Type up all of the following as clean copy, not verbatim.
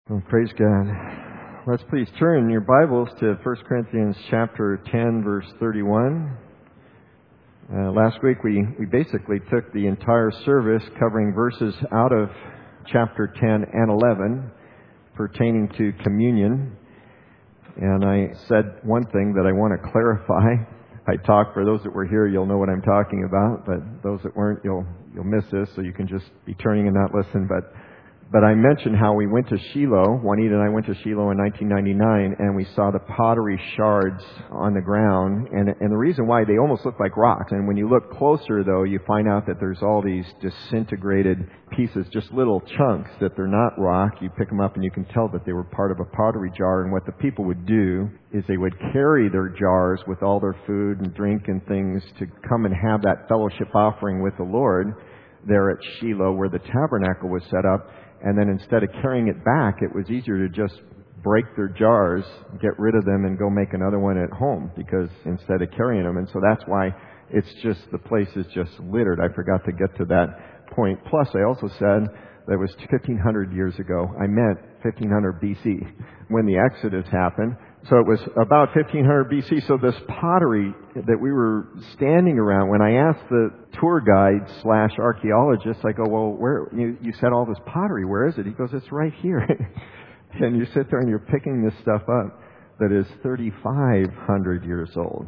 Well, praise God. Let's please turn your Bibles to 1 Corinthians chapter 10, verse 31. Last week we basically took the entire service covering verses out of chapter 10 and 11 pertaining to communion. And I said one thing that I want to clarify. I talk, for those that were here, you'll know what I'm talking about, but those that weren't, you'll miss this, so you can just be turning and not listen. But I mentioned how we went to Shiloh. Juanita and I went to Shiloh in 1999, and we saw the pottery shards on the ground. And the reason why, they almost look like rocks. And when you look closer, though, you find out that there's all these disintegrated pieces, just little chunks, that they're not rock. You pick them up and you can tell that they were part of a pottery jar. And what the people would do is they would carry their jars with all their food and drink and things to come and have that fellowship offering with the Lord there at Shiloh, where the tabernacle was set up. And then instead of carrying it back, it was easier to just break their jars, get rid of them, and go make another one at home, because instead of carrying them. And so that's why it's just, the place is just littered. I forgot to get to that point. Plus, I also said that it was 1,500 years ago. I meant 1,500 BC when the Exodus happened. So it was about 1,500 BC. So this pottery that we were standing around, when I asked the tour guide / archaeologist, I go, well, where, you said all this pottery, where is it? He goes, it's right here. And you sit there and you're picking this stuff up that is 3,500 years old,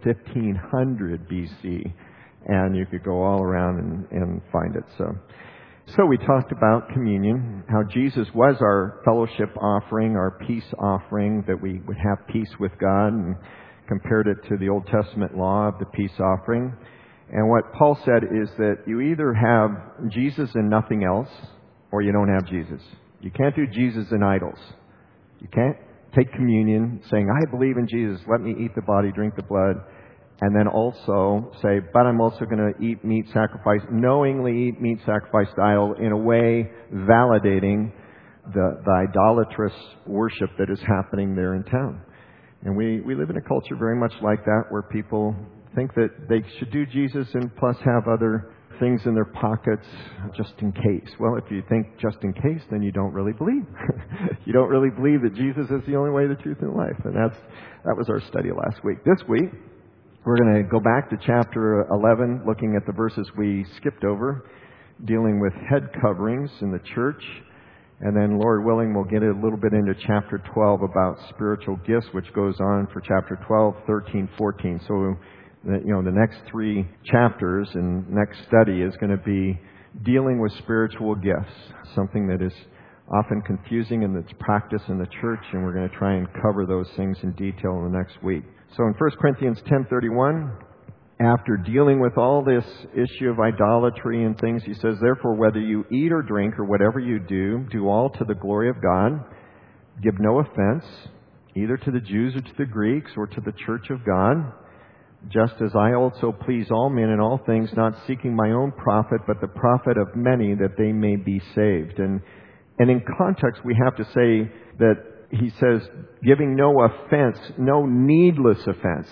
1,500 BC. And you could go all around and find it. So we talked about communion, how Jesus was our fellowship offering, our peace offering, that we would have peace with God, and compared it to the Old Testament law of the peace offering. And what Paul said is that you either have Jesus and nothing else, or you don't have Jesus. You can't do Jesus and idols. You can't take communion saying, I believe in Jesus, let me eat the body, drink the blood, and then also say, but I'm also going to eat meat sacrificed, knowingly eat meat sacrificed to idol, in a way validating the idolatrous worship that is happening there in town. And we live in a culture very much like that, where people think that they should do Jesus and plus have other things in their pockets just in case. Well, if you think just in case, then you don't really believe. You don't really believe that Jesus is the only way, the truth, and life. And that was our study last week. This week, we're going to go back to chapter 11, looking at the verses we skipped over, dealing with head coverings in the church. And then, Lord willing, we'll get a little bit into chapter 12 about spiritual gifts, which goes on for chapter 12, 13, 14. So, the next three chapters and next study is going to be dealing with spiritual gifts, something that is often confusing in its practice in the church, and we're going to try and cover those things in detail in the next week. So in 1 Corinthians 10:31, after dealing with all this issue of idolatry and things, he says, therefore, whether you eat or drink or whatever you do all to the glory of God. Give no offense, either to the Jews or to the Greeks or to the church of God, just as I also please all men in all things, not seeking my own profit, but the profit of many, that they may be saved. And in context, we have to say that he says, giving no offense, no needless offense.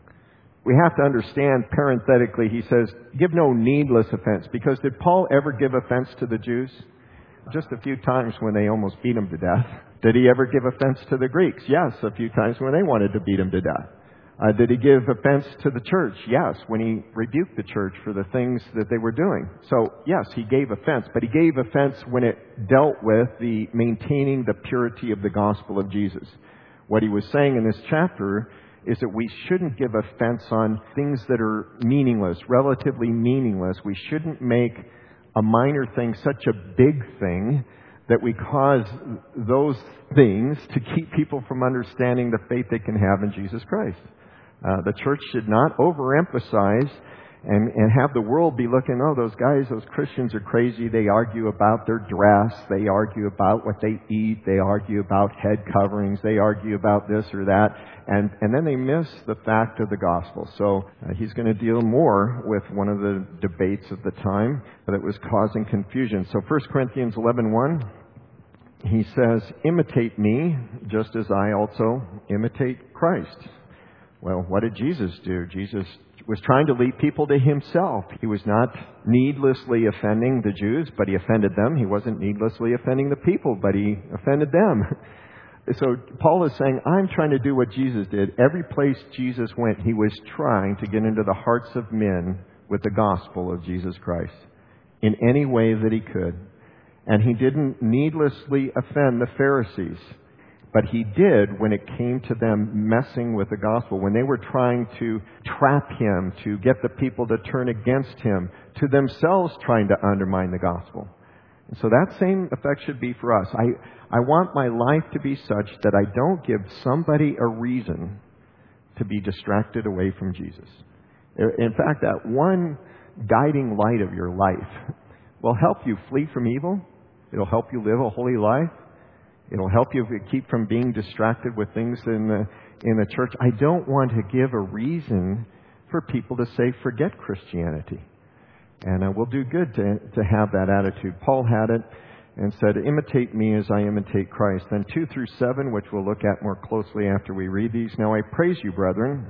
We have to understand, parenthetically, he says, give no needless offense. Because did Paul ever give offense to the Jews? Just a few times when they almost beat him to death. Did he ever give offense to the Greeks? Yes, a few times when they wanted to beat him to death. Did he give offense to the church? Yes, when he rebuked the church for the things that they were doing. So, yes, he gave offense, but he gave offense when it dealt with the maintaining the purity of the gospel of Jesus. What he was saying in this chapter is that we shouldn't give offense on things that are meaningless, relatively meaningless. We shouldn't make a minor thing such a big thing that we cause those things to keep people from understanding the faith they can have in Jesus Christ. The church should not overemphasize and have the world be looking, oh, those guys, those Christians are crazy. They argue about their dress. They argue about what they eat. They argue about head coverings. They argue about this or that. And then they miss the fact of the gospel. So he's going to deal more with one of the debates of the time that was causing confusion. So 1 Corinthians 11:1, he says, imitate me just as I also imitate Christ. Well, what did Jesus do? Jesus was trying to lead people to himself. He was not needlessly offending the Jews, but he offended them. He wasn't needlessly offending the people, but he offended them. So Paul is saying, I'm trying to do what Jesus did. Every place Jesus went, he was trying to get into the hearts of men with the gospel of Jesus Christ in any way that he could. And he didn't needlessly offend the Pharisees. But he did when it came to them messing with the gospel, when they were trying to trap him, to get the people to turn against him, to themselves trying to undermine the gospel. And so that same effect should be for us. I want my life to be such that I don't give somebody a reason to be distracted away from Jesus. In fact, that one guiding light of your life will help you flee from evil. It'll help you live a holy life. It'll help you keep from being distracted with things in the church. I don't want to give a reason for people to say, forget Christianity. And we'll do good to have that attitude. Paul had it and said, imitate me as I imitate Christ. Then 2 through 7, which we'll look at more closely after we read these. Now I praise you, brethren,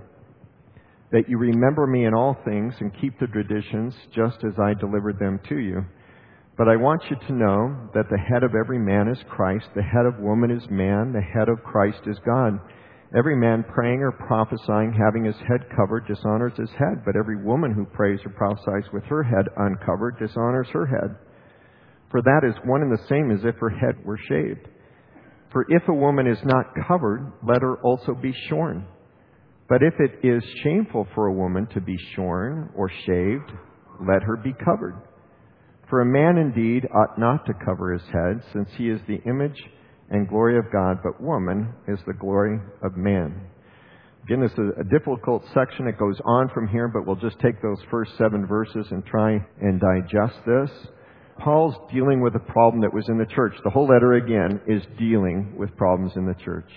that you remember me in all things and keep the traditions just as I delivered them to you. But I want you to know that the head of every man is Christ, the head of woman is man, the head of Christ is God. Every man praying or prophesying, having his head covered, dishonors his head. But every woman who prays or prophesies with her head uncovered dishonors her head. For that is one and the same as if her head were shaved. For if a woman is not covered, let her also be shorn. But if it is shameful for a woman to be shorn or shaved, let her be covered. For a man indeed ought not to cover his head, since he is the image and glory of God, but woman is the glory of man. Again, this is a difficult section. It goes on from here, but we'll just take those first 7 verses and try and digest this. Paul's dealing with a problem that was in the church. The whole letter, again, is dealing with problems in the church.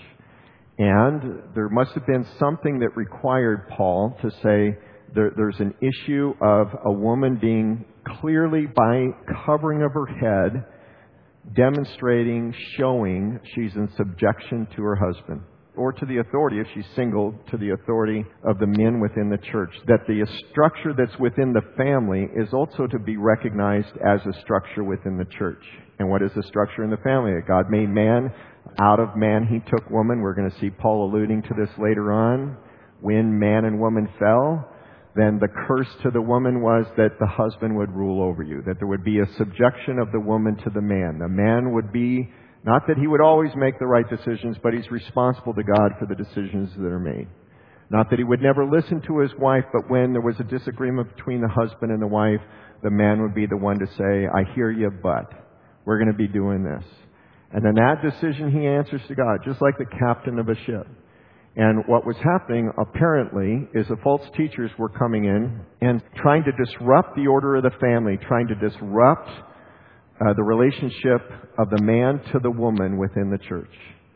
And there must have been something that required Paul to say there's an issue of a woman being clearly, by covering of her head, demonstrating, showing she's in subjection to her husband, or to the authority, if she's single, to the authority of the men within the church. That the structure that's within the family is also to be recognized as a structure within the church. And what is the structure in the family? That God made man. Out of man he took woman. We're going to see Paul alluding to this later on. When man and woman fell, then the curse to the woman was that the husband would rule over you, that there would be a subjection of the woman to the man. The man would be, not that he would always make the right decisions, but he's responsible to God for the decisions that are made. Not that he would never listen to his wife, but when there was a disagreement between the husband and the wife, the man would be the one to say, I hear you, but we're going to be doing this. And then that decision he answers to God, just like the captain of a ship. And what was happening, apparently, is the false teachers were coming in and trying to disrupt the order of the family, trying to disrupt the relationship of the man to the woman within the church,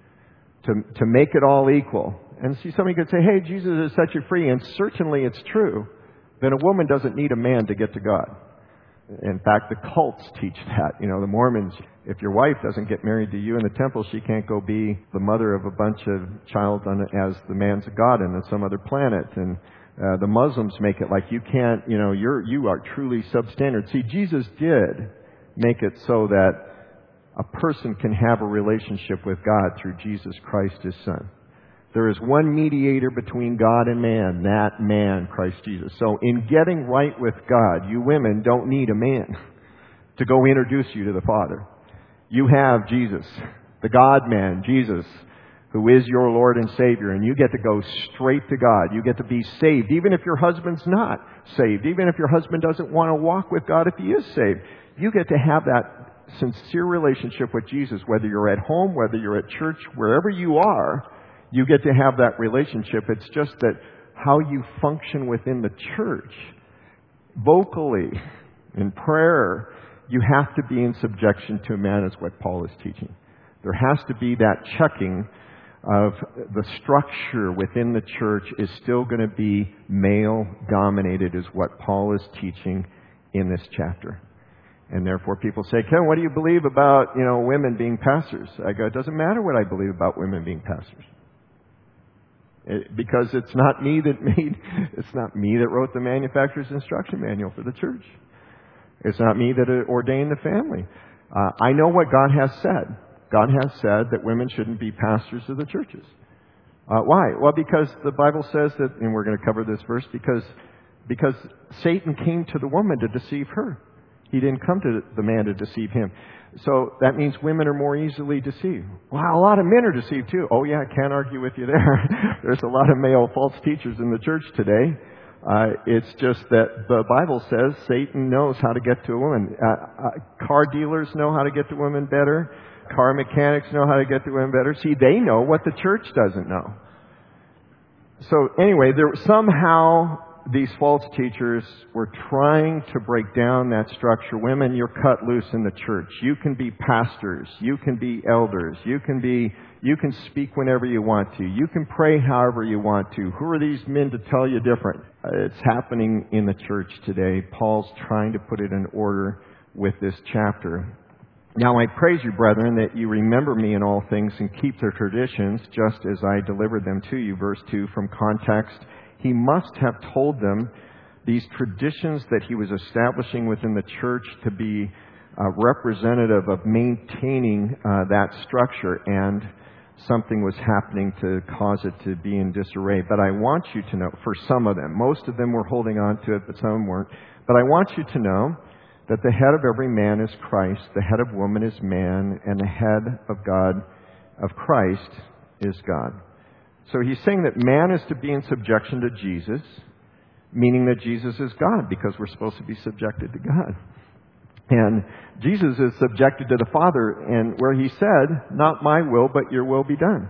to make it all equal. And see, somebody could say, hey, Jesus has set you free, and certainly it's true. Then a woman doesn't need a man to get to God. In fact, the cults teach that. You know, the Mormons, if your wife doesn't get married to you in the temple, she can't go be the mother of a bunch of child as the man's of God on some other planet. And the Muslims make it like you can't, you are truly substandard. See, Jesus did make it so that a person can have a relationship with God through Jesus Christ, His Son. There is one mediator between God and man, that man, Christ Jesus. So in getting right with God, you women don't need a man to go introduce you to the Father. You have Jesus, the God-man, Jesus, who is your Lord and Savior, and you get to go straight to God. You get to be saved, even if your husband's not saved, even if your husband doesn't want to walk with God if he is saved. You get to have that sincere relationship with Jesus, whether you're at home, whether you're at church, wherever you are. You get to have that relationship. It's just that how you function within the church, vocally, in prayer, you have to be in subjection to a man, is what Paul is teaching. There has to be that checking of the structure within the church is still going to be male-dominated, is what Paul is teaching in this chapter. And therefore people say, Ken, what do you believe about, women being pastors? I go, it doesn't matter what I believe about women being pastors. Because it's not me that wrote the manufacturer's instruction manual for the church. It's not me that ordained the family. I know what God has said. God has said that women shouldn't be pastors of the churches. Why? Well, because the Bible says that, and we're going to cover this verse, because Satan came to the woman to deceive her. He didn't come to the man to deceive him. So that means women are more easily deceived. Wow, a lot of men are deceived too. Oh yeah, I can't argue with you there. There's a lot of male false teachers in the church today. It's just that the Bible says Satan knows how to get to a woman. Car dealers know how to get to women better. Car mechanics know how to get to women better. See, they know what the church doesn't know. So anyway, somehow these false teachers were trying to break down that structure. Women, you're cut loose in the church. You can be pastors. You can be elders. You can speak whenever you want to. You can pray however you want to. Who are these men to tell you different? It's happening in the church today. Paul's trying to put it in order with this chapter. Now I praise you, brethren, that you remember me in all things and keep the traditions, just as I delivered them to you. Verse 2, from context, he must have told them these traditions that he was establishing within the church to be representative of maintaining that structure, and something was happening to cause it to be in disarray. But I want you to know, for some of them, most of them were holding on to it, but some weren't. But I want you to know that the head of every man is Christ, the head of woman is man, and the head of God, of Christ, is God. So he's saying that man is to be in subjection to Jesus, meaning that Jesus is God, because we're supposed to be subjected to God. And Jesus is subjected to the Father, and where he said, not my will, but your will be done.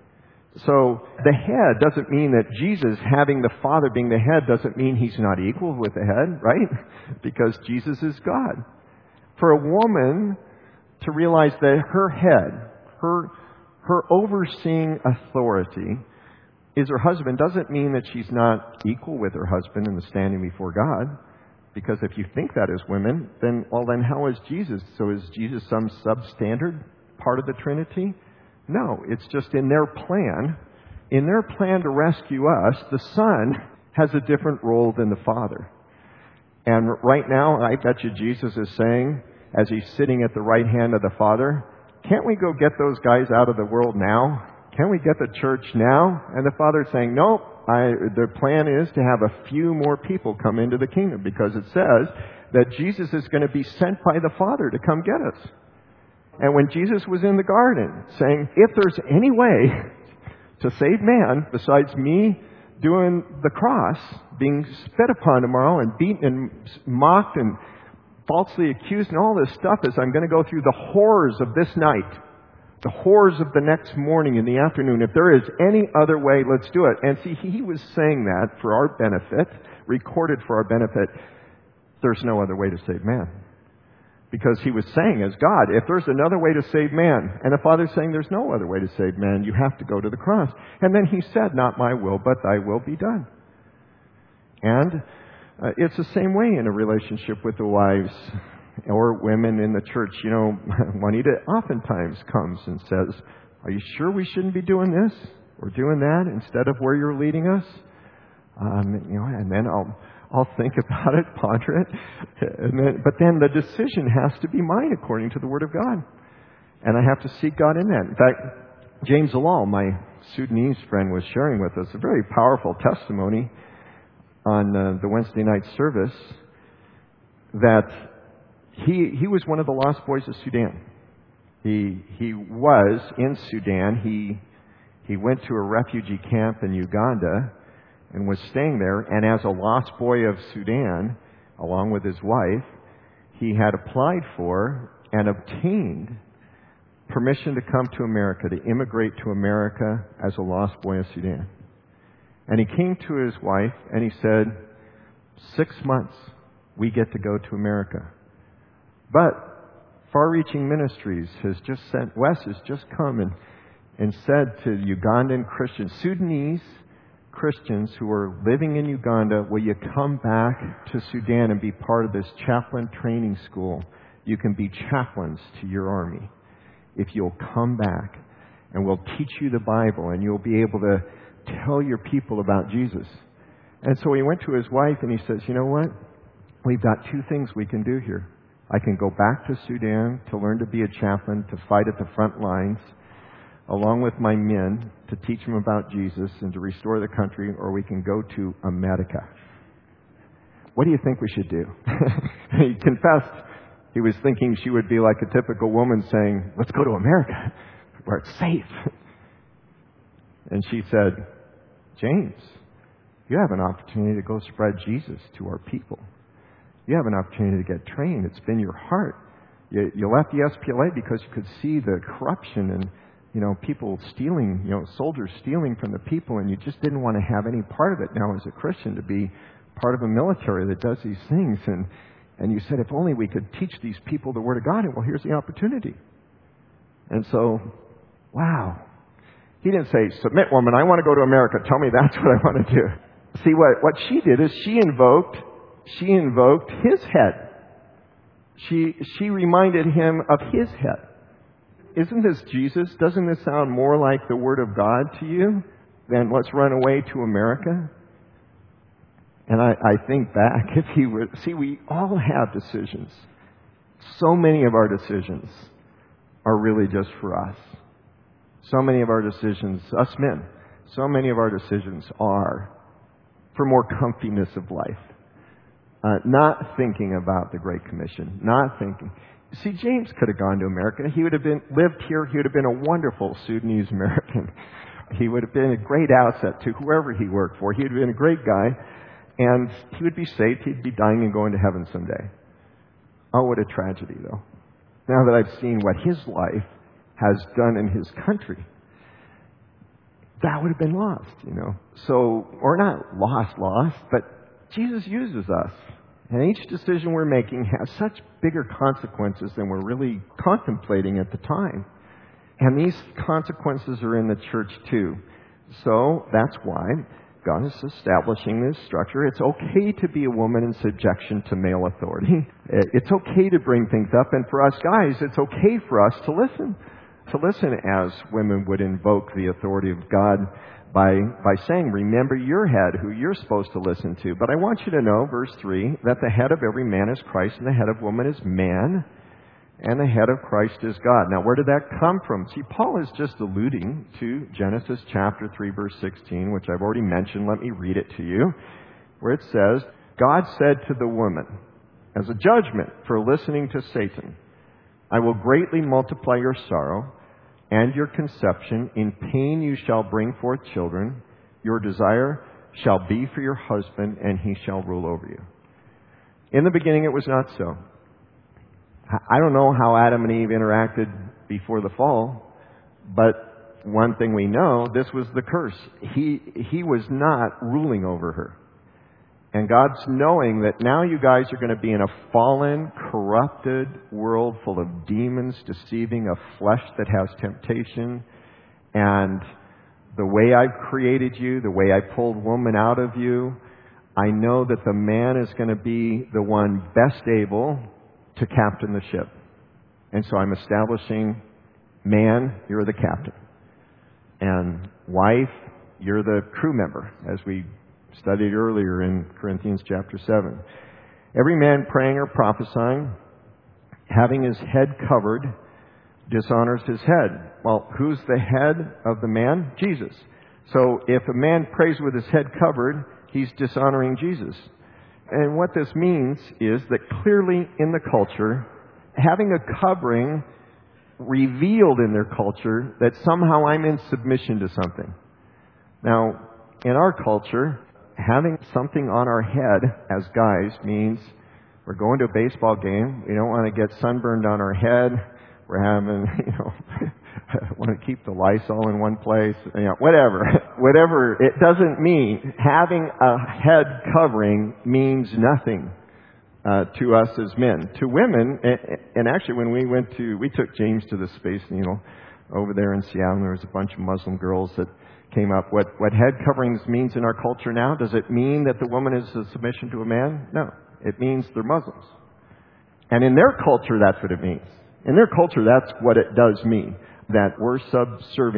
So the head doesn't mean that Jesus, having the Father being the head, doesn't mean he's not equal with the head, right? Because Jesus is God. For a woman to realize that her head, her overseeing authority is her husband, doesn't mean that she's not equal with her husband in the standing before God. Because if you think that as women, then how is Jesus? So is Jesus some substandard part of the Trinity? No, it's just in their plan to rescue us, the Son has a different role than the Father. And right now, I bet you Jesus is saying, as he's sitting at the right hand of the Father, can't we go get those guys out of the world now? Can we get the church now? And the Father's saying, nope, the plan is to have a few more people come into the kingdom, because it says that Jesus is going to be sent by the Father to come get us. And when Jesus was in the garden saying, if there's any way to save man besides me doing the cross, being spit upon tomorrow and beaten and mocked and falsely accused and all this stuff, as I'm going to go through the horrors of this night, the horrors of the next morning in the afternoon. If there is any other way, let's do it. And see, he was saying that for our benefit, recorded for our benefit. There's no other way to save man. Because he was saying as God, if there's another way to save man, and the Father's saying there's no other way to save man, you have to go to the cross. And then he said, not my will, but thy will be done. And it's the same way in a relationship with the wives or women in the church. You know, Juanita oftentimes comes and says, are you sure we shouldn't be doing this or doing that instead of where you're leading us? And then I'll think about it, ponder it, but then the decision has to be mine according to the Word of God. And I have to seek God in that. In fact, James Alal, my Sudanese friend, was sharing with us a very powerful testimony on the Wednesday night service that he was one of the lost boys of Sudan. He was in Sudan. He went to a refugee camp in Uganda and was staying there. And as a lost boy of Sudan, along with his wife, he had applied for and obtained permission to come to America, to immigrate to America as a lost boy of Sudan. And he came to his wife and he said, 6 months, we get to go to America. But Far-Reaching Ministries Wes has just come and said to Ugandan Christians, Sudanese Christians who are living in Uganda, will you come back to Sudan and be part of this chaplain training school? You can be chaplains to your army if you'll come back, and we'll teach you the Bible, and you'll be able tell your people about Jesus. And so he went to his wife and he says, you know what? We've got two things we can do here. I can go back to Sudan to learn to be a chaplain, to fight at the front lines, along with my men, to teach them about Jesus and to restore the country, or we can go to America. What do you think we should do? He confessed he was thinking she would be like a typical woman saying, let's go to America, where it's safe. And she said, James, you have an opportunity to go spread Jesus to our people. You have an opportunity to get trained. It's been your heart. You left the SPLA because you could see the corruption and, people stealing, soldiers stealing from the people, and you just didn't want to have any part of it. Now, as a Christian, to be part of a military that does these things, and you said, if only we could teach these people the Word of God, and well, here's the opportunity. And so, wow. He didn't say, submit, woman, I want to go to America. Tell me that's what I want to do. See, what she did is she invoked his head. She reminded him of his head. Isn't this Jesus? Doesn't this sound more like the Word of God to you than let's run away to America? And I think back, if he would... See, we all have decisions. So many of our decisions are really just for us. So many of our decisions, us men, so many of our decisions are for more comfiness of life. Not thinking about the Great Commission. Not thinking... See, James could have gone to America. He would have lived here. He would have been a wonderful Sudanese American. He would have been a great asset to whoever he worked for. He would have been a great guy. And he would be saved. He'd be dying and going to heaven someday. Oh, what a tragedy, though. Now that I've seen what his life has done in his country, that would have been lost, So, or not lost, but Jesus uses us. And each decision we're making has such bigger consequences than we're really contemplating at the time. And these consequences are in the church too. So that's why God is establishing this structure. It's okay to be a woman in subjection to male authority. It's okay to bring things up. And for us guys, it's okay for us to listen. To listen as women would invoke the authority of God by saying, remember your head, who you're supposed to listen to. But I want you to know, verse 3, that the head of every man is Christ, and the head of woman is man, and the head of Christ is God. Now, where did that come from? See, Paul is just alluding to Genesis chapter 3, verse 16, which I've already mentioned. Let me read it to you, where it says, God said to the woman, as a judgment for listening to Satan, I will greatly multiply your sorrow and your conception. In pain you shall bring forth children. Your desire shall be for your husband, and he shall rule over you. In the beginning it was not so. I don't know how Adam and Eve interacted before the fall, but one thing we know, this was the curse. He was not ruling over her. And God's knowing that now you guys are going to be in a fallen, corrupted world full of demons deceiving, a flesh that has temptation. And the way I've created you, the way I pulled woman out of you, I know that the man is going to be the one best able to captain the ship. And so I'm establishing, man, you're the captain. And wife, you're the crew member, as we studied earlier in Corinthians chapter 7. Every man praying or prophesying, having his head covered, dishonors his head. Well, who's the head of the man? Jesus. So if a man prays with his head covered, he's dishonoring Jesus. And what this means is that clearly in the culture, having a covering revealed in their culture that somehow I'm in submission to something. Now, in our culture, having something on our head as guys means we're going to a baseball game. We don't want to get sunburned on our head. We're having, want to keep the Lysol in one place. Whatever. It doesn't mean having a head covering means nothing to us as men. To women, and actually when we took James to the Space Needle over there in Seattle, and there was a bunch of Muslim girls that came up. What head coverings means in our culture now, does it mean that the woman is a submission to a man? No. It means they're Muslims. And in their culture, that's what it means. In their culture, that's what it does mean. That we're subservient.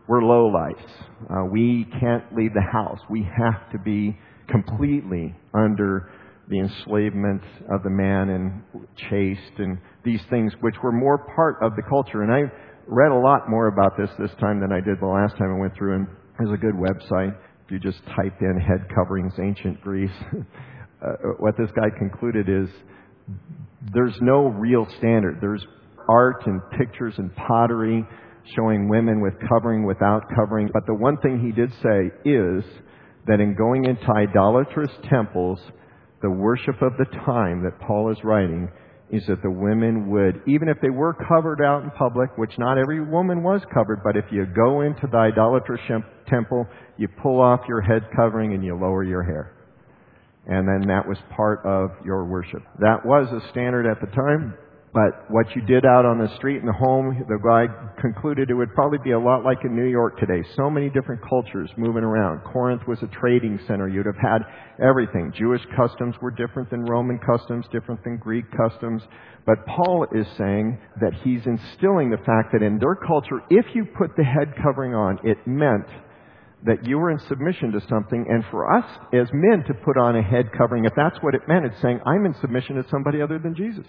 we're lowlifes. We can't leave the house. We have to be completely under the enslavement of the man and chaste and these things which were more part of the culture. And I read a lot more about this time than I did the last time I went through, and there's a good website. If you just type in head coverings, ancient Greece, what this guy concluded is there's no real standard. There's art and pictures and pottery showing women with covering, without covering. But the one thing he did say is that in going into idolatrous temples, the worship of the time that Paul is writing is that the women would, even if they were covered out in public, which not every woman was covered, but if you go into the idolatrous temple, you pull off your head covering and you lower your hair. And then that was part of your worship. That was a standard at the time. But what you did out on the street and the home, the guy concluded it would probably be a lot like in New York today. So many different cultures moving around. Corinth was a trading center. You'd have had everything. Jewish customs were different than Roman customs, different than Greek customs. But Paul is saying that he's instilling the fact that in their culture, if you put the head covering on, it meant that you were in submission to something. And for us as men to put on a head covering, if that's what it meant, it's saying I'm in submission to somebody other than Jesus.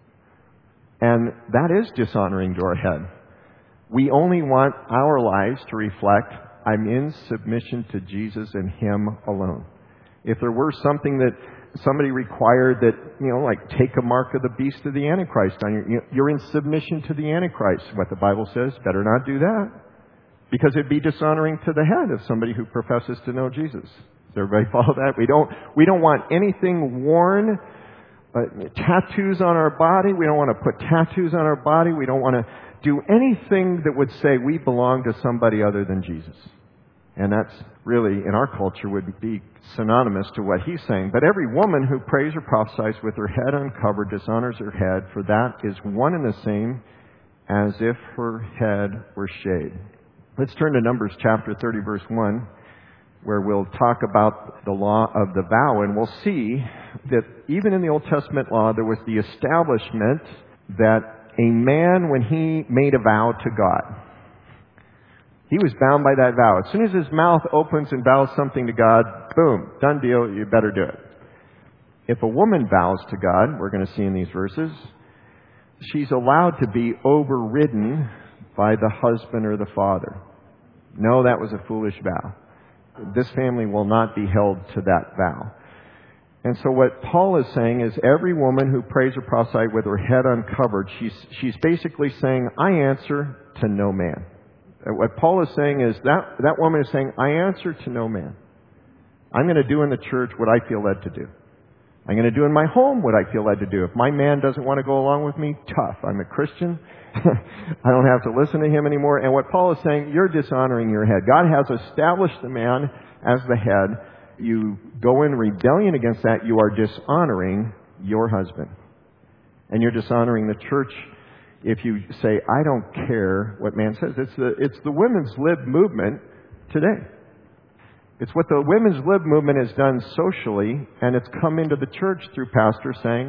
And that is dishonoring to our head. We only want our lives to reflect, I'm in submission to Jesus and Him alone. If there were something that somebody required that, like take a mark of the beast of the Antichrist on you're in submission to the Antichrist. What the Bible says, better not do that. Because it'd be dishonoring to the head of somebody who professes to know Jesus. Does everybody follow that? We don't want anything worn. Tattoos on our body. We don't want to put tattoos on our body. We don't want to do anything that would say we belong to somebody other than Jesus. And that's really, in our culture, would be synonymous to what he's saying. But every woman who prays or prophesies with her head uncovered dishonors her head, for that is one and the same as if her head were shaved. Let's turn to Numbers chapter 30, verse 1. Where we'll talk about the law of the vow, and we'll see that even in the Old Testament law, there was the establishment that a man, when he made a vow to God, he was bound by that vow. As soon as his mouth opens and vows something to God, boom, done deal, you better do it. If a woman vows to God, we're going to see in these verses, she's allowed to be overridden by the husband or the father. No, that was a foolish vow. This family will not be held to that vow. And so what Paul is saying is every woman who prays or prophesies with her head uncovered, she's basically saying, I answer to no man. And what Paul is saying is that woman is saying, I answer to no man. I'm going to do in the church what I feel led to do. I'm going to do in my home what I feel led to do. If my man doesn't want to go along with me, tough. I'm a Christian. I don't have to listen to him anymore. And what Paul is saying, you're dishonoring your head. God has established the man as the head. You go in rebellion against that, you are dishonoring your husband. And you're dishonoring the church if you say, I don't care what man says. It's the women's lib movement today. It's what the women's lib movement has done socially, and it's come into the church through pastors saying,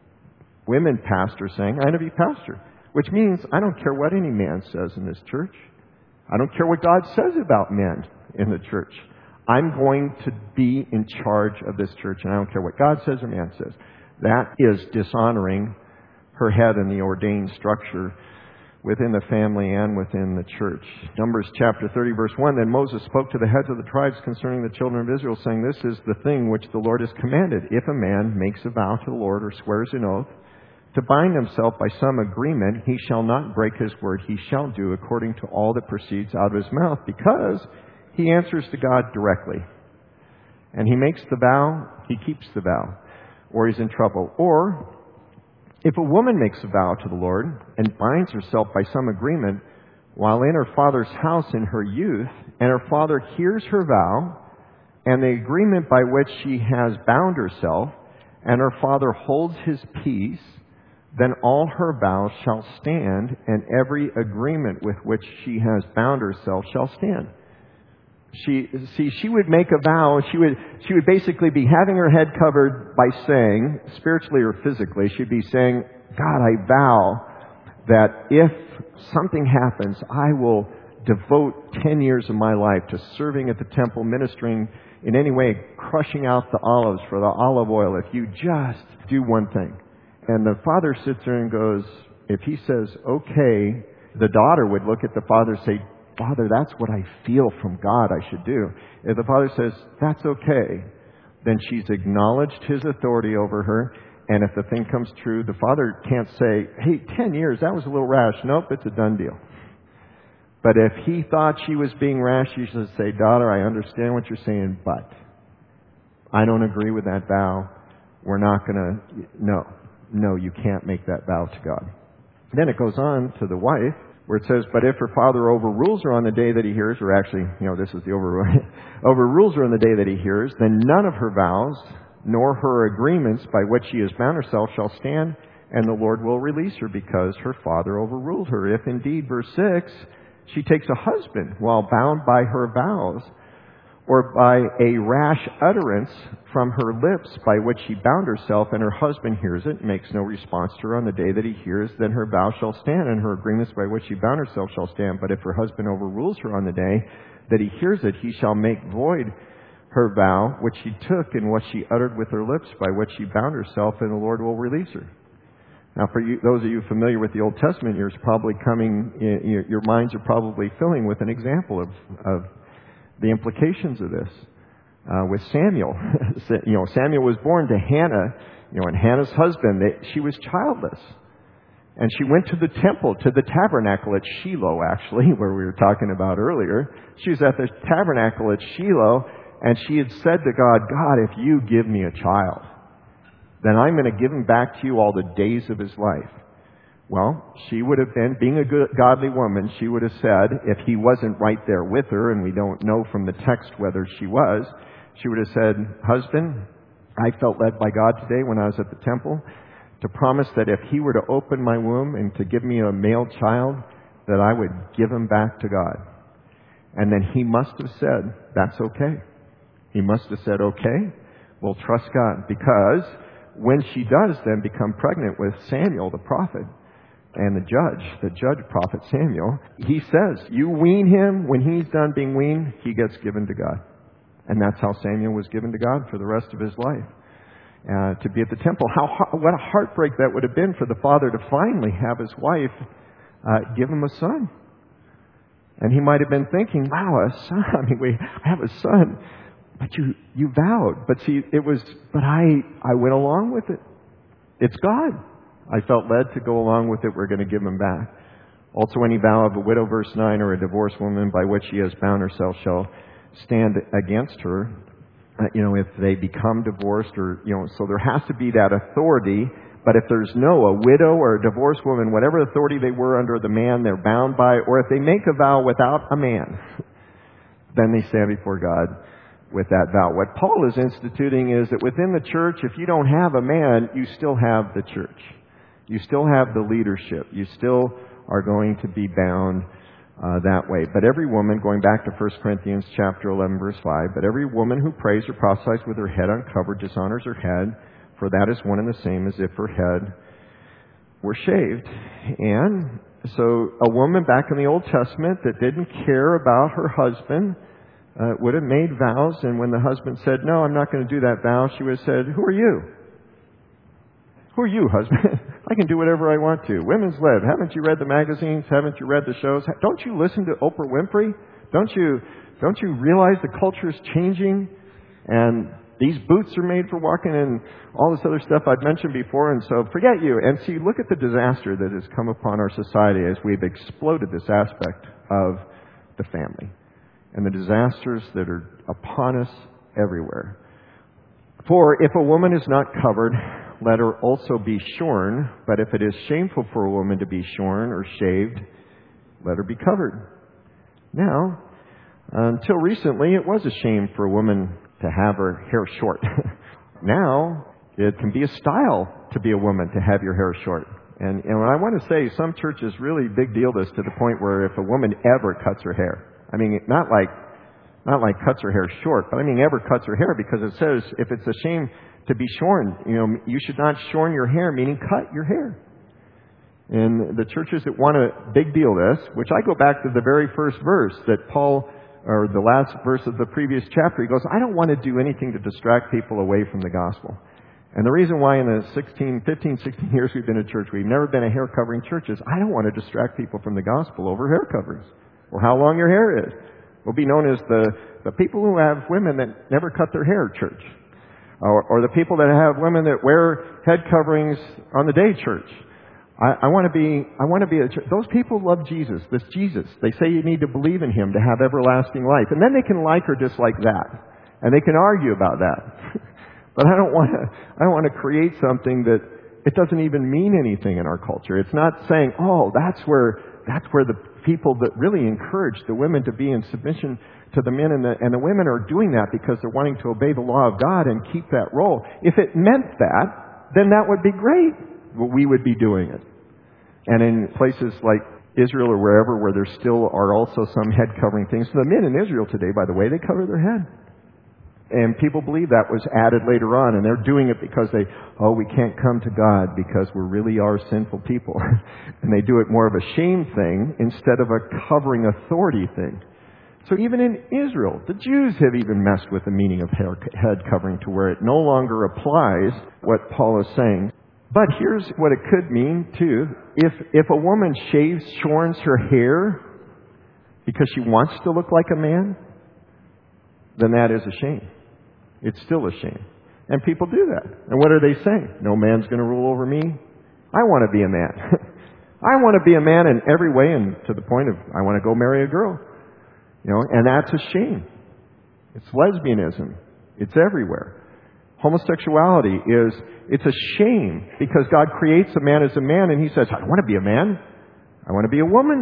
women pastors saying, I'm going to be pastor. Which means I don't care what any man says in this church. I don't care what God says about men in the church. I'm going to be in charge of this church, and I don't care what God says or man says. That is dishonoring her head in the ordained structure within the family and within the church. Numbers chapter 30, verse 1, Then Moses spoke to the heads of the tribes concerning the children of Israel, saying, This is the thing which the Lord has commanded. If a man makes a vow to the Lord or swears an oath to bind himself by some agreement, he shall not break his word. He shall do according to all that proceeds out of his mouth, because he answers to God directly. And he makes the vow, he keeps the vow, or he's in trouble. Or if a woman makes a vow to the Lord and binds herself by some agreement while in her father's house in her youth, and her father hears her vow and the agreement by which she has bound herself, and her father holds his peace, then all her vows shall stand, and every agreement with which she has bound herself shall stand. She would make a vow. She would basically be having her head covered by saying, spiritually or physically, she'd be saying, God, I vow that if something happens, I will devote 10 years of my life to serving at the temple, ministering in any way, crushing out the olives for the olive oil, if you just do one thing. And the father sits there and goes, if he says, okay, the daughter would look at the father and say, Father, that's what I feel from God I should do. If the father says, that's okay, then she's acknowledged his authority over her. And if the thing comes true, the father can't say, hey, 10 years, that was a little rash. Nope, it's a done deal. But if he thought she was being rash, he should say, daughter, I understand what you're saying, but I don't agree with that vow. We're not going to, no, you can't make that vow to God. Then it goes on to the wife, where it says, but if her father overrules her on the day that he hears, or actually, this is the overrules her on the day that he hears, then none of her vows, nor her agreements by which she has bound herself shall stand, and the Lord will release her because her father overruled her. If indeed, verse 6, she takes a husband while bound by her vows, or by a rash utterance from her lips by which she bound herself, and her husband hears it, makes no response to her on the day that he hears, then her vow shall stand, and her agreements by which she bound herself shall stand. But if her husband overrules her on the day that he hears it, he shall make void her vow, which she took, and what she uttered with her lips by which she bound herself, and the Lord will release her. Now, for you, those of you familiar with the Old Testament, your minds are probably filling with an example of the implications of this. With Samuel, Samuel was born to Hannah, and Hannah's husband, she was childless. And she went to the temple, to the tabernacle at Shiloh, actually, where we were talking about earlier. She was at the tabernacle at Shiloh, and she had said to God, God, if you give me a child, then I'm going to give him back to you all the days of his life. Well, she would have been, being a good, godly woman, she would have said, if he wasn't right there with her, and we don't know from the text whether she was, she would have said, husband, I felt led by God today when I was at the temple to promise that if he were to open my womb and to give me a male child, that I would give him back to God. And then he must have said, that's okay. He must have said, okay, we'll trust God. Because when she does then become pregnant with Samuel, the prophet, and the judge prophet Samuel, he says, you wean him. When he's done being weaned, he gets given to God. And that's how Samuel was given to God for the rest of his life. To be at the temple. What a heartbreak that would have been for the father to finally have his wife give him a son. And he might have been thinking, wow, a son. I have a son. But you vowed. But see, I went along with it. It's God. I felt led to go along with it. We're going to give him back. Also, any vow of a widow, verse 9, or a divorced woman by which she has bound herself shall stand against her. If they become divorced so there has to be that authority. But if there's a widow or a divorced woman, whatever authority they were under the man they're bound by, or if they make a vow without a man, then they stand before God with that vow. What Paul is instituting is that within the church, if you don't have a man, you still have the church. You still have the leadership. You still are going to be bound that way. But every woman, going back to 1 Corinthians chapter 11, verse 5, but every woman who prays or prophesies with her head uncovered dishonors her head, for that is one and the same as if her head were shaved. And so a woman back in the Old Testament that didn't care about her husband would have made vows, and when the husband said, no, I'm not going to do that vow, she would have said, who are you? Who are you, husband? I can do whatever I want to. Women's Lib. Haven't you read the magazines? Haven't you read the shows? Don't you listen to Oprah Winfrey? Don't you realize the culture is changing? And these boots are made for walking and all this other stuff I've mentioned before. And so forget you. And see, look at the disaster that has come upon our society as we've exploded this aspect of the family. And the disasters that are upon us everywhere. For if a woman is not covered, let her also be shorn. But if it is shameful for a woman to be shorn or shaved, let her be covered. Now, until recently, it was a shame for a woman to have her hair short. Now, it can be a style to be a woman, to have your hair short. And I want to say, some churches really big deal this to the point where if a woman ever cuts her hair, not like cuts her hair short, but ever cuts her hair, because it says if it's a shame to be shorn, you should not shorn your hair, meaning cut your hair. And the churches that want to big deal this, which I go back to the very first verse that Paul, or the last verse of the previous chapter, he goes, I don't want to do anything to distract people away from the gospel. And the reason why in the 15, 16 years we've been a church, we've never been a hair covering church is I don't want to distract people from the gospel over hair coverings or how long your hair is. We'll be known as the people who have women that never cut their hair church. Or the people that have women that wear head coverings on the day church. I want to be a church. Those people love Jesus, this Jesus. They say you need to believe in Him to have everlasting life. And then they can like or dislike that. And they can argue about that. But I don't want to create something that it doesn't even mean anything in our culture. It's not saying, oh, that's where the people that really encourage the women to be in submission to the men, and the women are doing that because they're wanting to obey the law of God and keep that role. If it meant that, then that would be great. Well, we would be doing it. And in places like Israel or wherever where there still are also some head covering things. The men in Israel today, by the way, they cover their head. And people believe that was added later on, and they're doing it because we can't come to God because we really are sinful people. And they do it more of a shame thing instead of a covering authority thing. So even in Israel, the Jews have even messed with the meaning of head covering to where it no longer applies what Paul is saying. But here's what it could mean too. If a woman shorns her hair because she wants to look like a man, then that is a shame. It's still a shame. And people do that. And what are they saying? No man's going to rule over me. I want to be a man. I want to be a man in every way, and to the point of I want to go marry a girl. And that's a shame. It's lesbianism. It's everywhere. Homosexuality it's a shame because God creates a man as a man, and He says, I don't want to be a man. I want to be a woman.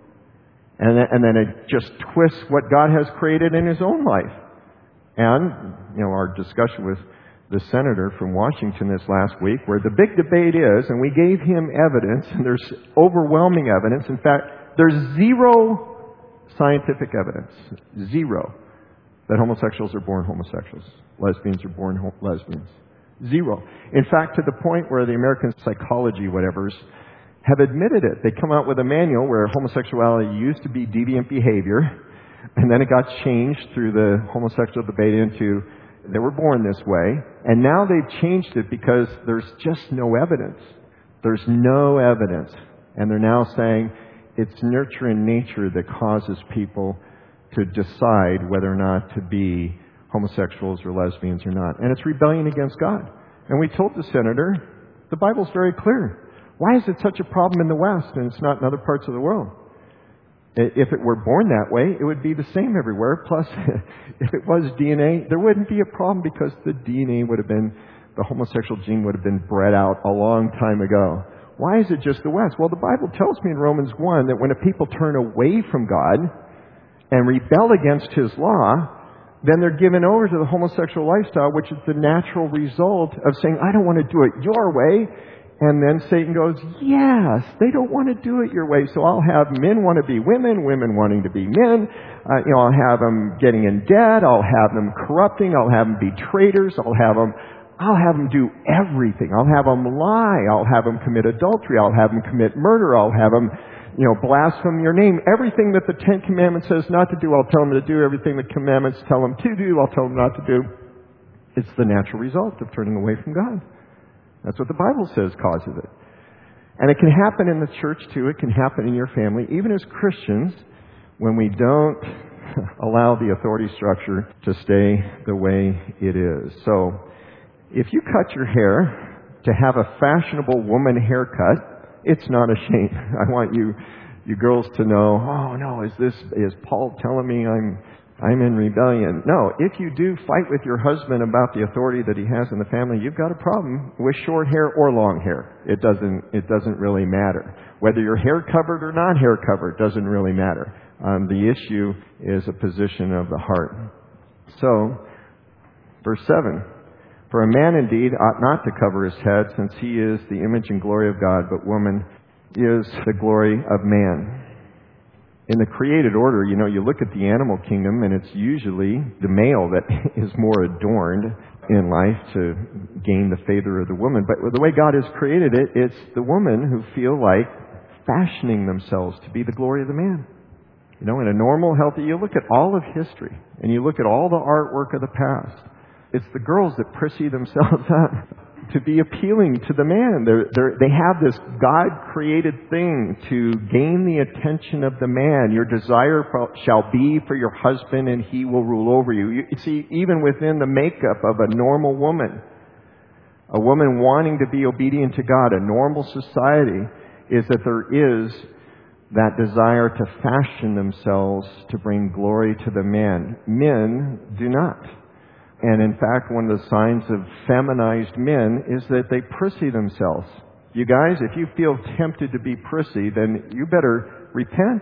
And then it just twists what God has created in His own life. And, our discussion with the senator from Washington this last week, where the big debate is, and we gave him evidence, and there's overwhelming evidence. In fact, there's zero scientific evidence, zero, that homosexuals are born homosexuals. Lesbians are born lesbians. Zero. In fact, to the point where the American Psychology whatevers have admitted it. They come out with a manual where homosexuality used to be deviant behavior, and then it got changed through the homosexual debate into they were born this way, and now they've changed it because there's just no evidence. There's no evidence. And they're now saying it's nurture and nature that causes people to decide whether or not to be homosexuals or lesbians or not. And it's rebellion against God. And we told the senator, the Bible's very clear. Why is it such a problem in the West and it's not in other parts of the world? If it were born that way, it would be the same everywhere. Plus, if it was DNA, there wouldn't be a problem because the DNA would have been, the homosexual gene would have been bred out a long time ago. Why is it just the West? Well, the Bible tells me in Romans 1 that when a people turn away from God and rebel against His law, then they're given over to the homosexual lifestyle, which is the natural result of saying, I don't want to do it your way. And then Satan goes, yes, they don't want to do it your way. So I'll have men want to be women, women wanting to be men. I'll have them getting in debt. I'll have them corrupting. I'll have them be traitors. I'll have them do everything. I'll have them lie. I'll have them commit adultery. I'll have them commit murder. I'll have them, blaspheme your name. Everything that the Ten Commandments says not to do, I'll tell them to do. Everything the commandments tell them to do, I'll tell them not to do. It's the natural result of turning away from God. That's what the Bible says causes it. And it can happen in the church too. It can happen in your family. Even as Christians, when we don't allow the authority structure to stay the way it is. So, if you cut your hair to have a fashionable woman haircut, it's not a shame. I want you girls to know, oh no, is Paul telling me I'm in rebellion? No, if you do fight with your husband about the authority that he has in the family, you've got a problem with short hair or long hair. It doesn't really matter. Whether you're hair covered or not hair covered doesn't really matter. The issue is a position of the heart. So, verse 7. For a man indeed ought not to cover his head, since he is the image and glory of God, but woman is the glory of man. In the created order, you look at the animal kingdom, and it's usually the male that is more adorned. in life to gain the favor of the woman. But the way God has created it, it's the woman who feel like fashioning themselves to be the glory of the man. You know, in a normal, healthy, you look at all of history and you look at all the artwork of the past. It's the girls that prissy themselves up to be appealing to the man. They have this God-created thing to gain the attention of the man. Your desire shall be for your husband, and he will rule over you. You see, even within the makeup of a normal woman, a woman wanting to be obedient to God, a normal society, is that there is that desire to fashion themselves to bring glory to the man. Men do not. And in fact, one of the signs of feminized men is that they prissy themselves. You guys, if you feel tempted to be prissy, then you better repent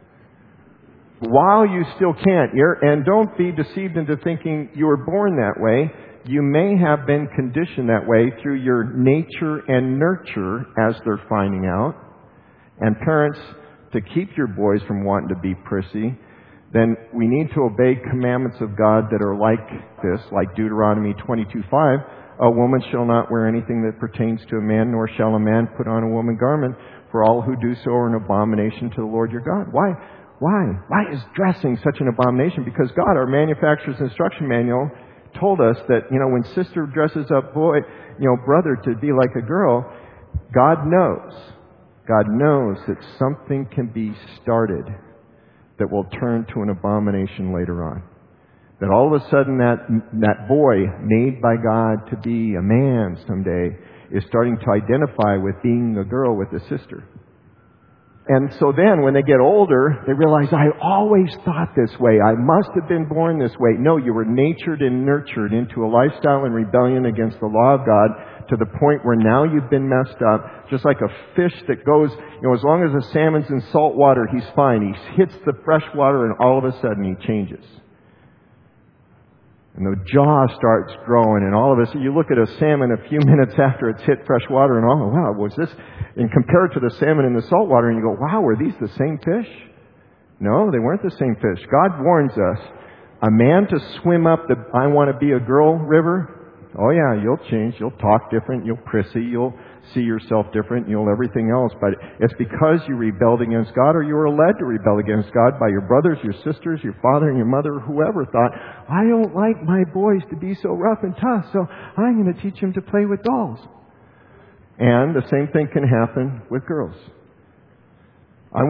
while you still can. And don't be deceived into thinking you were born that way. You may have been conditioned that way through your nature and nurture, as they're finding out. And parents, to keep your boys from wanting to be prissy, then we need to obey commandments of God that are like this, like Deuteronomy 22:5. A woman shall not wear anything that pertains to a man, nor shall a man put on a woman garment, for all who do so are an abomination to the Lord your God. Why? Why is dressing such an abomination? Because God, our manufacturer's instruction manual, told us that, when sister dresses up brother to be like a girl, God knows that something can be started that will turn to an abomination later on. That all of a sudden that boy made by God to be a man someday is starting to identify with being a girl with a sister. And so then when they get older, they realize, I always thought this way. I must have been born this way. No, you were natured and nurtured into a lifestyle in rebellion against the law of God to the point where now you've been messed up. Just like a fish that goes, as long as the salmon's in salt water, he's fine. He hits the fresh water and all of a sudden he changes. And the jaw starts growing, and all of us, you look at a salmon a few minutes after it's hit fresh water, and wow, was this, and compared to the salmon in the salt water, and you go, wow, were these the same fish? No, they weren't the same fish. God warns us, a man to swim up the I want to be a girl river, oh yeah, you'll change, you'll talk different, you'll prissy, you'll see yourself different, you'll everything else, but it's because you rebelled against God, or you were led to rebel against God by your brothers, your sisters, your father and your mother, whoever thought, I don't like my boys to be so rough and tough, so I'm going to teach them to play with dolls. And the same thing can happen with girls. I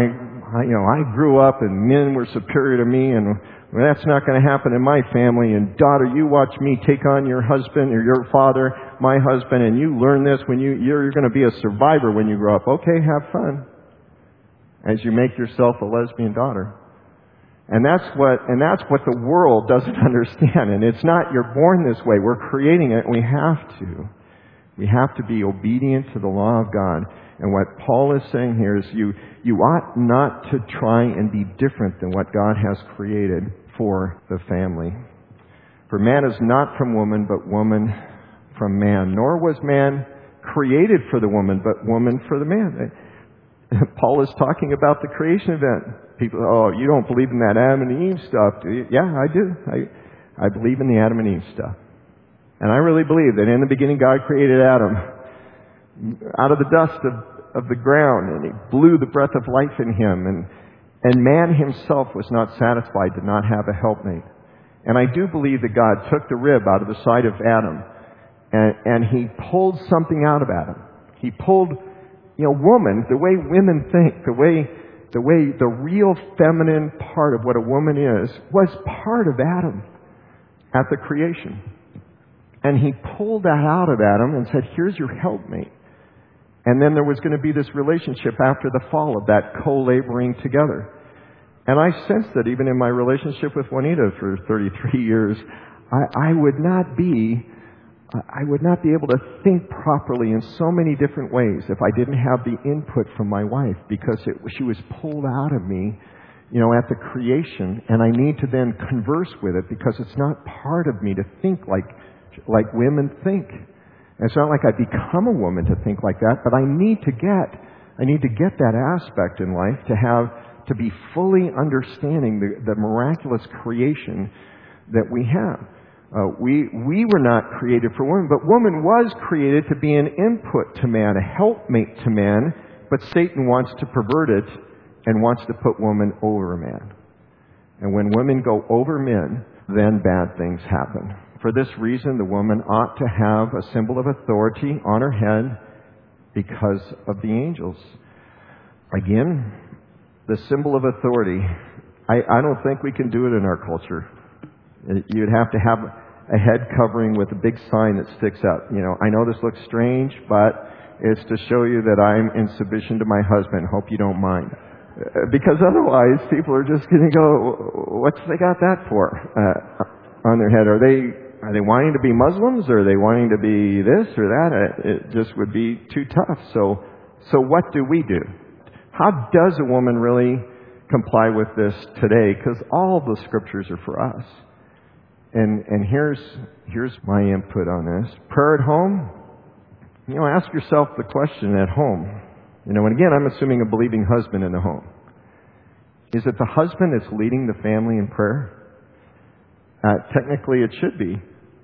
grew up and men were superior to me, and that's not going to happen in my family. And daughter, you watch me take on your husband or your father, my husband, and you learn this when you're going to be a survivor when you grow up. Okay, have fun as you make yourself a lesbian daughter. And that's what the world doesn't understand. And it's not you're born this way. We're creating it, and we have to be obedient to the law of God. And what Paul is saying here is you ought not to try and be different than what God has created for the family. For man is not from woman, but woman from man. Nor was man created for the woman, but woman for the man. Paul is talking about the creation event. People, you don't believe in that Adam and Eve stuff, do you? Yeah, I do. I believe in the Adam and Eve stuff. And I really believe that in the beginning God created Adam out of the dust of the ground, and He blew the breath of life in him, and man himself was not satisfied to not have a helpmate. And I do believe that God took the rib out of the side of Adam, and He pulled something out of Adam. He pulled, woman, the way women think, the way the real feminine part of what a woman is, was part of Adam at the creation. And He pulled that out of Adam and said, here's your helpmate. And then there was going to be this relationship after the fall of that co-laboring together. And I sensed that even in my relationship with Juanita for 33 years, I would not be able to think properly in so many different ways if I didn't have the input from my wife, because she was pulled out of me, at the creation, and I need to then converse with it because it's not part of me to think like women think. And it's not like I become a woman to think like that, but I need to get that aspect in life to be fully understanding the miraculous creation that we have. We were not created for woman, but woman was created to be an input to man, a helpmate to man, but Satan wants to pervert it and wants to put woman over man. And when women go over men, then bad things happen. For this reason, the woman ought to have a symbol of authority on her head because of the angels. Again, the symbol of authority. I don't think we can do it in our culture. You'd have to have a head covering with a big sign that sticks up. I know this looks strange, but it's to show you that I'm in submission to my husband. Hope you don't mind. Because otherwise, people are just going to go, what's they got that for on their head? Are they wanting to be Muslims? Or are they wanting to be this or that? It just would be too tough. So what do we do? How does a woman really comply with this today? Because all the scriptures are for us. And here's my input on this. Prayer at home. Ask yourself the question at home. And again, I'm assuming a believing husband in the home. Is it the husband that's leading the family in prayer? Technically, it should be.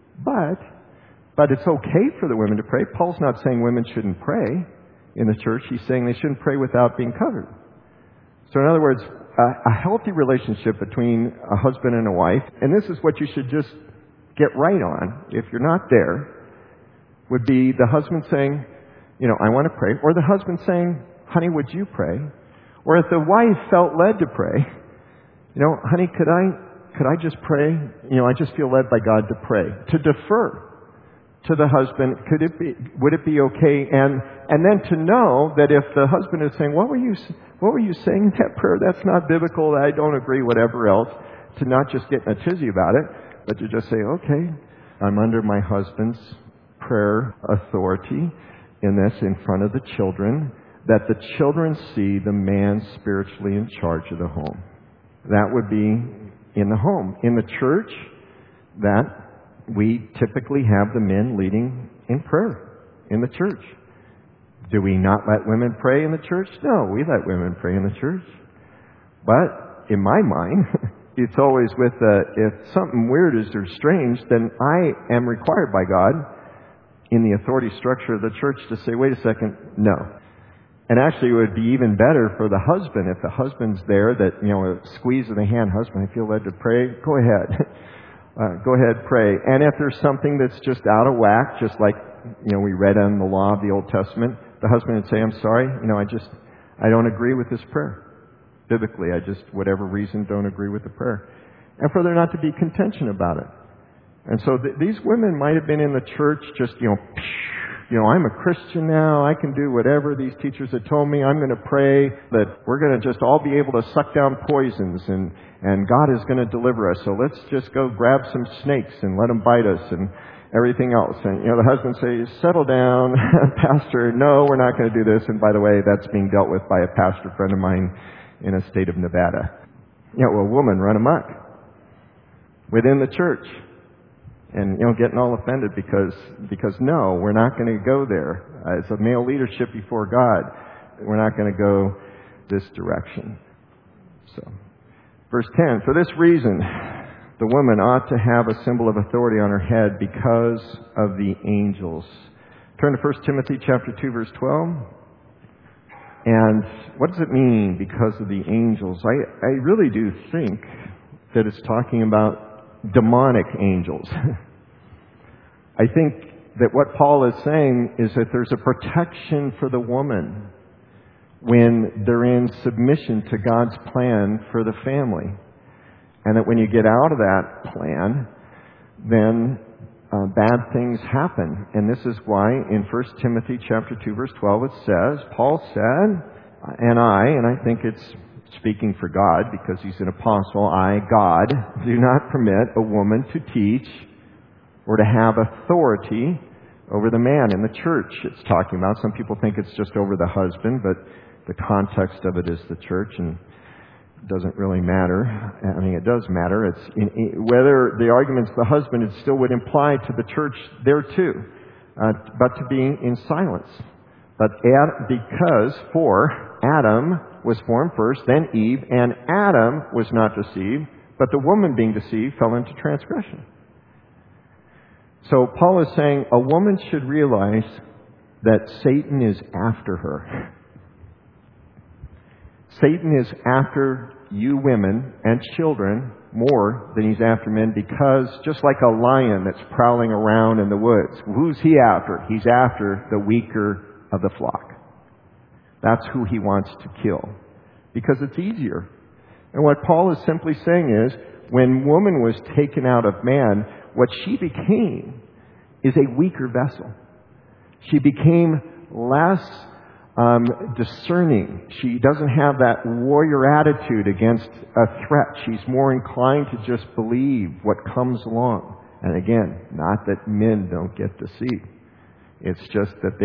But it's okay for the women to pray. Paul's not saying women shouldn't pray in the church. He's saying they shouldn't pray without being covered. So in other words, a healthy relationship between a husband and a wife, and this is what you should just get right on if you're not there, would be the husband saying, I want to pray. Or the husband saying, honey, would you pray? Or if the wife felt led to pray, honey, could I just pray? I just feel led by God to pray. To defer to the husband. Would it be okay? And then to know that if the husband is saying, what were you saying in that prayer? That's not biblical. I don't agree, whatever else. To not just get in a tizzy about it, but to just say, okay, I'm under my husband's prayer authority in this in front of the children, that the children see the man spiritually in charge of the home. That would be in the home. In the church, that we typically have the men leading in prayer in the church. Do we not let women pray in the church? No, we let women pray in the church. But in my mind, it's always with if something weird is or strange, then I am required by God in the authority structure of the church to say, wait a second, no. And actually it would be even better for the husband if the husband's there that, a squeeze of the hand, husband, I feel led to pray, go ahead. Go ahead, pray. And if there's something that's just out of whack, just like, we read in the law of the Old Testament, the husband would say, I'm sorry, I don't agree with this prayer. Biblically, I just, whatever reason, don't agree with the prayer. And for there not to be contention about it. And so these women might have been in the church just, I'm a Christian now. I can do whatever these teachers have told me. I'm going to pray that we're going to just all be able to suck down poisons and God is going to deliver us. So let's just go grab some snakes and let them bite us and everything else. And, the husband says, settle down, Pastor. No, we're not going to do this. And by the way, that's being dealt with by a pastor friend of mine in a state of Nevada. A woman run amok within the church. And, getting all offended because no, we're not going to go there. As a male leadership before God, we're not going to go this direction. So, verse 10, for this reason, the woman ought to have a symbol of authority on her head because of the angels. Turn to 1 Timothy chapter 2, verse 12. And what does it mean because of the angels? I really do think that it's talking about demonic angels. I think that what Paul is saying is that there's a protection for the woman when they're in submission to God's plan for the family. And that when you get out of that plan, then bad things happen. And this is why in 1 Timothy chapter 2 verse 12 it says, Paul said, and I think it's speaking for God because he's an apostle, I, God, do not permit a woman to teach or to have authority over the man in the church. It's talking about, some people think it's just over the husband, but the context of it is the church, and it doesn't really matter. I mean, it does matter. It's whether the argument's the husband, it still would imply to the church there too, but to be in silence. But because for Adam was formed first, then Eve, and Adam was not deceived, but the woman being deceived fell into transgression. So Paul is saying a woman should realize that Satan is after her. Satan is after you women and children more than he's after men, because just like a lion that's prowling around in the woods, who's he after? He's after the weaker of the flock. That's who he wants to kill, because it's easier. And what Paul is simply saying is, when woman was taken out of man, what she became is a weaker vessel. She became less discerning. She doesn't have that warrior attitude against a threat. She's more inclined to just believe what comes along. And again, not that men don't get deceived. It's just that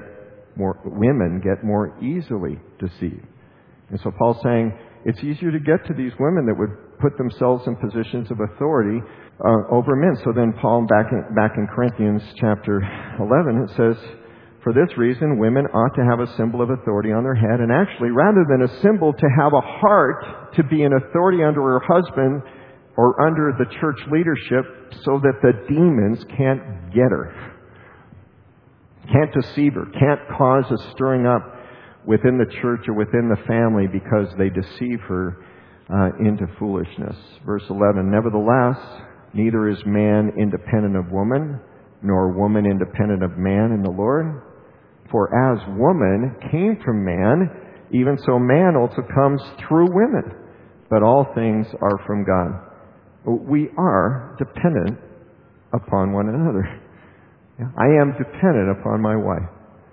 women get more easily deceived. And so Paul's saying it's easier to get to these women that would put themselves in positions of authority over men. So then Paul, back in Corinthians chapter 11, it says, for this reason, women ought to have a symbol of authority on their head. And actually, rather than a symbol, to have a heart to be an authority under her husband or under the church leadership, so that the demons can't get her, can't deceive her, can't cause a stirring up within the church or within the family because they deceive her into foolishness. Verse 11, nevertheless, neither is man independent of woman, nor woman independent of man in the Lord. For as woman came from man, even so man also comes through women. But all things are from God. We are dependent upon one another. I am dependent upon my wife.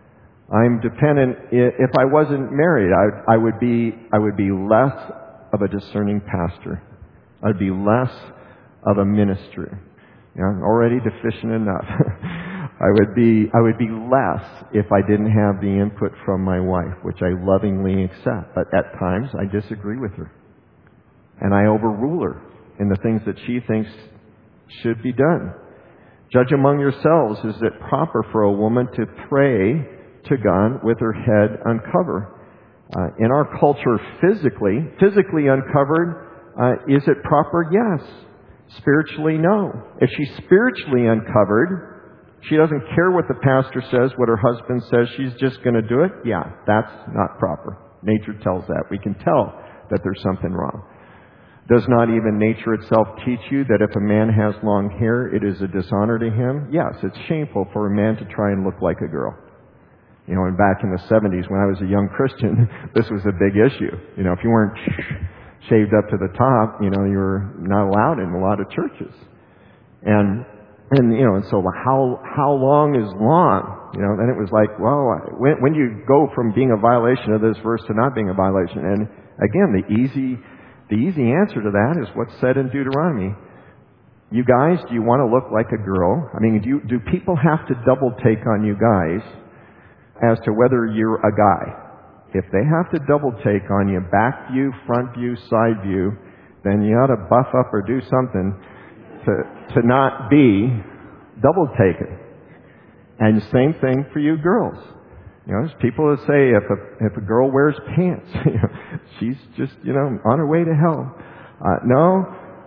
I'm dependent. If I wasn't married, I would be less of a discerning pastor. I'd be less of a minister. I'm already deficient enough. I would be less if I didn't have the input from my wife, which I lovingly accept. But at times I disagree with her, and I overrule her in the things that she thinks should be done. Judge among yourselves, is it proper for a woman to pray to God with her head uncovered? In our culture, physically uncovered, is it proper? Yes. Spiritually, no. If she's spiritually uncovered, she doesn't care what the pastor says, what her husband says, she's just going to do it. Yeah, that's not proper. Nature tells that. We can tell that there's something wrong. Does not even nature itself teach you that if a man has long hair, it is a dishonor to him? Yes, it's shameful for a man to try and look like a girl. And back in the 70s when I was a young Christian, this was a big issue. If you weren't shaved up to the top, you were not allowed in a lot of churches. And so how long is long? Then it was like, well, when do you go from being a violation of this verse to not being a violation? And again, the easy answer to that is what's said in Deuteronomy. You guys, do you want to look like a girl? I mean, do people have to double take on you guys as to whether you're a guy? If they have to double take on you, back view, front view, side view, then you ought to buff up or do something to not be double taken. And same thing for you girls. There's people that say if a girl wears pants, she's just on her way to hell. No,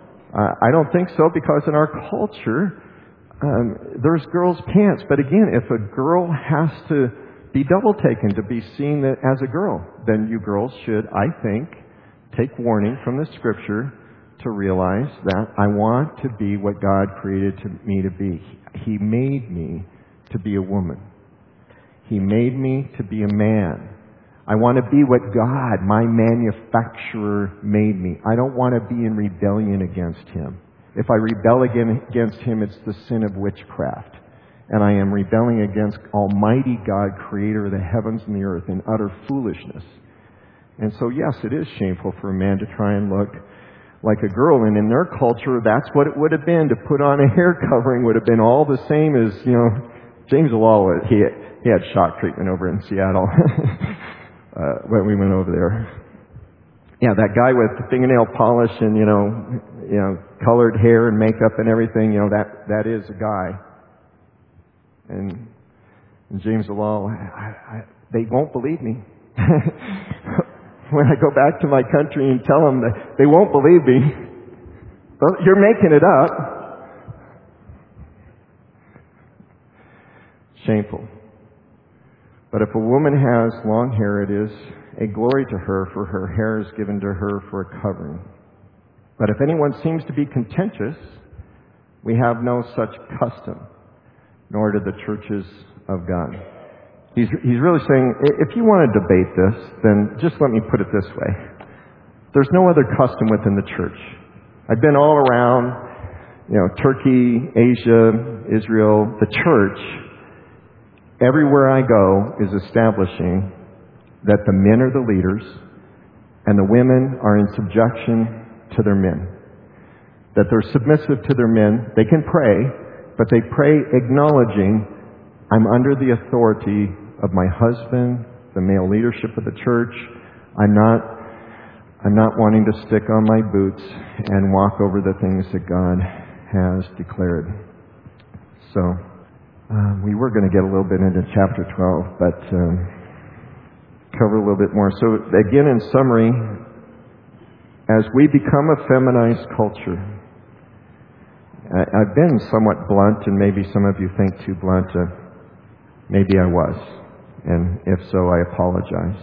I don't think so, because in our culture there's girls' pants. But again, if a girl has to be double taken to be seen as a girl, then you girls should, I think, take warning from the Scripture to realize that I want to be what God created me to be. He made me to be a woman. He made me to be a man. I want to be what God, my manufacturer, made me. I don't want to be in rebellion against Him. If I rebel against Him, it's the sin of witchcraft. And I am rebelling against Almighty God, creator of the heavens and the earth, in utter foolishness. And so, yes, it is shameful for a man to try and look like a girl. And in their culture, that's what it would have been. To put on a hair covering would have been all the same as, James Law, he had shock treatment over in Seattle when we went over there. Yeah, that guy with fingernail polish and, colored hair and makeup and everything, that is a guy. And James Law, they won't believe me. When I go back to my country and tell them that, they won't believe me. Well, you're making it up. shameful. But if a woman has long hair, it is a glory to her, for her hair is given to her for a covering. But if anyone seems to be contentious, we have no such custom, nor do the churches of God. He's really saying, if you want to debate this, then just let me put it this way. There's no other custom within the church. I've been all around, Turkey, Asia, Israel, the church. Everywhere I go is establishing that the men are the leaders and the women are in subjection to their men. That they're submissive to their men. They can pray, but they pray acknowledging, I'm under the authority of my husband, the male leadership of the church. I'm not wanting to stick on my boots and walk over the things that God has declared. So, we were going to get a little bit into chapter 12, but cover a little bit more. So, again, in summary, as we become a feminized culture, I've been somewhat blunt, and maybe some of you think too blunt. Maybe I was, and if so, I apologize.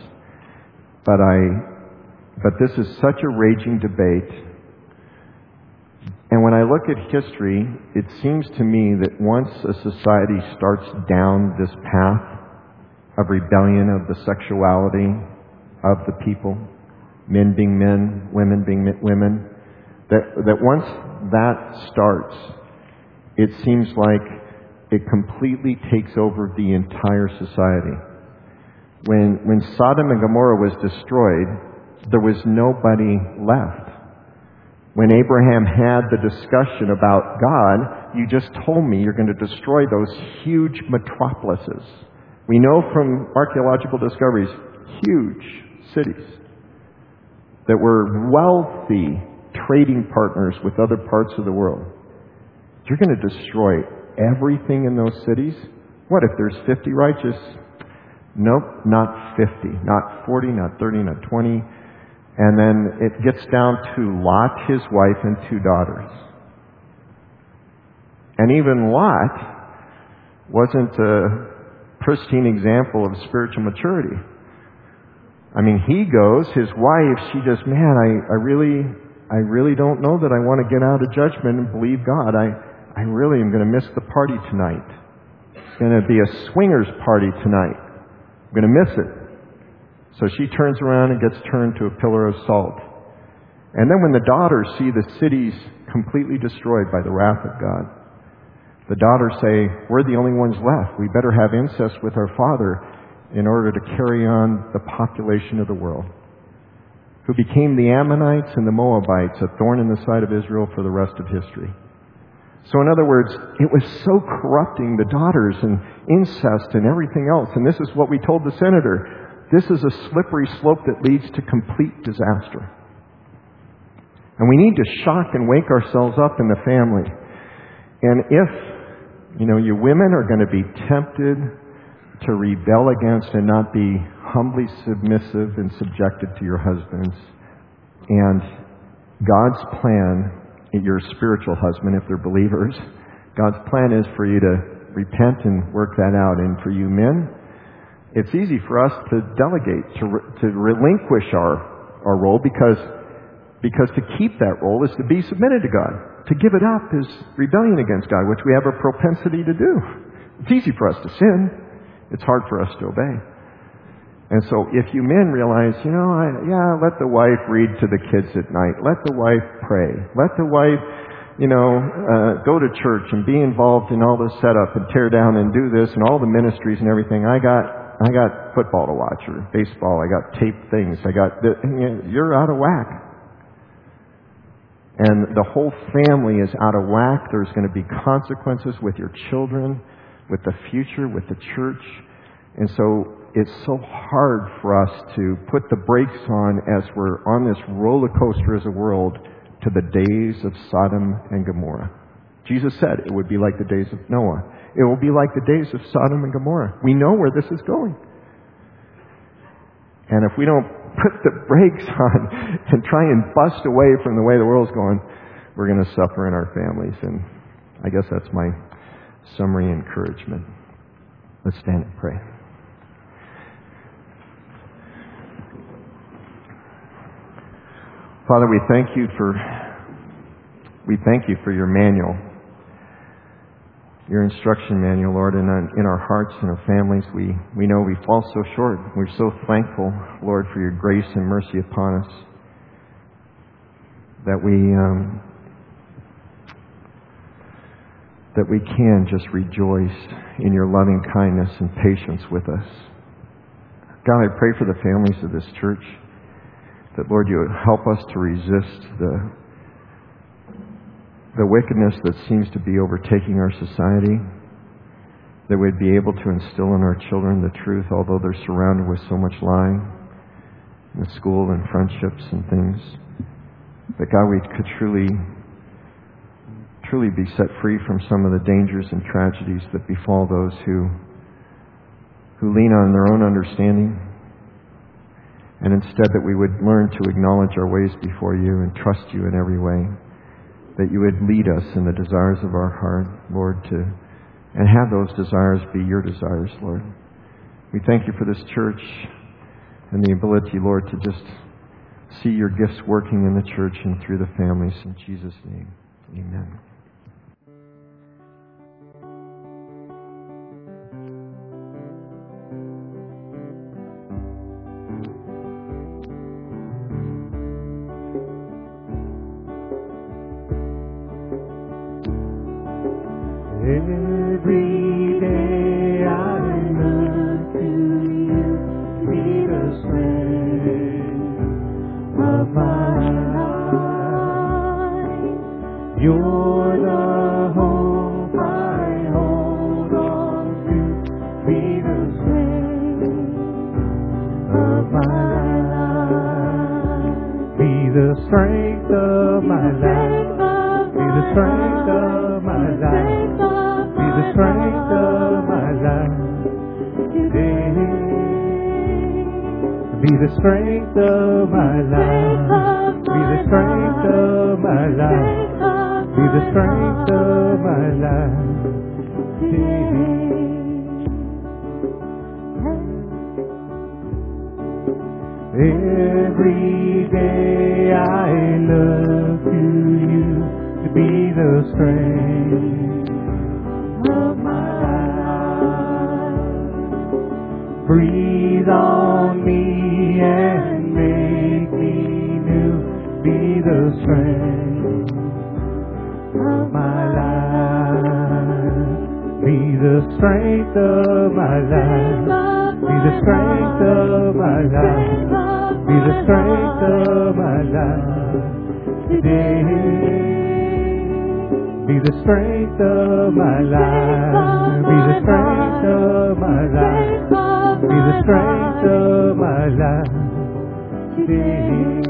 But this is such a raging debate. And when I look at history, it seems to me that once a society starts down this path of rebellion of the sexuality of the people, men being men, women being women, that once that starts, it seems like it completely takes over the entire society. When Sodom and Gomorrah was destroyed, there was nobody left. When Abraham had the discussion about God, you just told me you're going to destroy those huge metropolises. We know from archaeological discoveries, huge cities that were wealthy trading partners with other parts of the world. You're going to destroy everything in those cities? What if there's 50 righteous? Nope, not 50, not 40, not 30, not 20. And then it gets down to Lot, his wife, and 2 daughters. And even Lot wasn't a pristine example of spiritual maturity. I mean, he goes, his wife, she just, I really don't know that I want to get out of judgment and believe God. I really am going to miss the party tonight. It's going to be a swingers party tonight. I'm going to miss it. So she turns around and gets turned to a pillar of salt. And then when the daughters see the cities completely destroyed by the wrath of God, the daughters say, we're the only ones left. We better have incest with our father in order to carry on the population of the world, who became the Ammonites and the Moabites, a thorn in the side of Israel for the rest of history. So in other words, it was so corrupting, the daughters and incest and everything else. And this is what we told the senator. This is a slippery slope that leads to complete disaster. And we need to shock and wake ourselves up in the family. And if, you women are going to be tempted to rebel against and not be humbly submissive and subjected to your husbands, and God's plan, your spiritual husband, if they're believers, God's plan is for you to repent and work that out. And for you men, it's easy for us to delegate, to relinquish our role, because to keep that role is to be submitted to God. To give it up is rebellion against God, which we have a propensity to do. It's easy for us to sin. It's hard for us to obey. And so if you men realize, let the wife read to the kids at night. Let the wife pray. Let the wife, go to church and be involved in all the setup and tear down and do this and all the ministries and everything. I got football to watch, or baseball. I got taped things. You're out of whack. And the whole family is out of whack. There's going to be consequences with your children, with the future, with the church. And so it's so hard for us to put the brakes on as we're on this roller coaster as a world to the days of Sodom and Gomorrah. Jesus said it would be like the days of Noah. It will be like the days of Sodom and Gomorrah. We know where this is going. And if we don't put the brakes on and try and bust away from the way the world's going, we're going to suffer in our families. And I guess that's my summary encouragement. Let's stand and pray. Father, we thank you for your manual, your instruction manual, Lord, and in our hearts and our families, we know we fall so short. We're so thankful, Lord, for your grace and mercy upon us, that we can just rejoice in your loving kindness and patience with us. God, I pray for the families of this church, that, Lord, you would help us to resist the wickedness that seems to be overtaking our society, that we'd be able to instill in our children the truth, although they're surrounded with so much lying in the school and friendships and things. That, God, we could truly be set free from some of the dangers and tragedies that befall those who lean on their own understanding, and instead that we would learn to acknowledge our ways before you and trust you in every way, that you would lead us in the desires of our heart, Lord, and have those desires be your desires, Lord. We thank you for this church and the ability, Lord, to just see your gifts working in the church and through the families. In Jesus' name, amen. Every day I look to you, be the strength of my life. You're the hope I hold on to, be the strength of my life. Be the strength of my life. Be the strength of my life. Be the strength of my life today. Be the strength of my life. Be the strength of my life. Be the strength of my life today. Every day I look to you to be the strength of my life. Breathe on me and make me new. Be the strength of my life. Be the strength of my life. Be the strength of my life. Be the strength of my life today. Be the strength of my life. Be the strength of my life. Be the strength of my life today.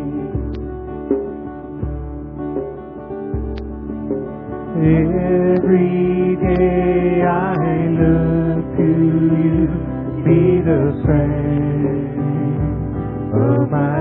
Every day I look to you, be the strength of my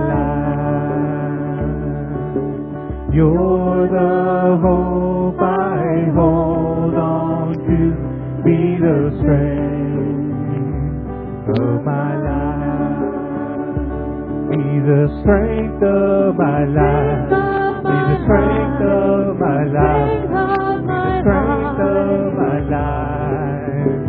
life. You're the hope I hold on to, be the strength of my life. Be the strength of my life. Be the strength of my life. Be the strength of my life.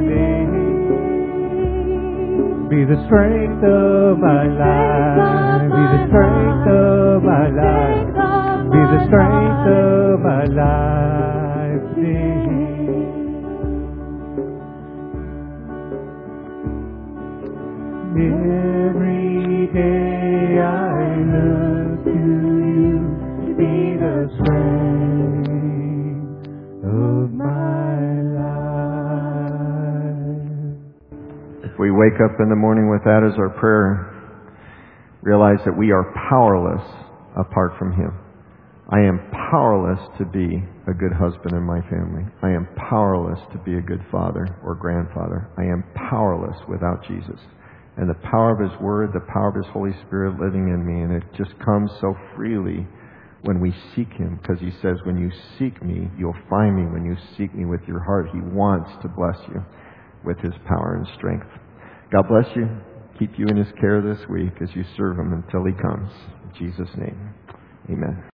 Be the strength of my life. Be the strength of my life. Be the strength of my life. Every day I look to you to be the strength of my life. If we wake up in the morning with that as our prayer, realize that we are powerless apart from Him. I am powerless to be a good husband in my family. I am powerless to be a good father or grandfather. I am powerless without Jesus. And the power of His Word, the power of His Holy Spirit living in me, and it just comes so freely when we seek Him, because He says, when you seek me, you'll find me when you seek me with your heart. He wants to bless you. with His power and strength. God bless you. Keep you in His care this week as you serve Him until He comes. In Jesus' name, amen.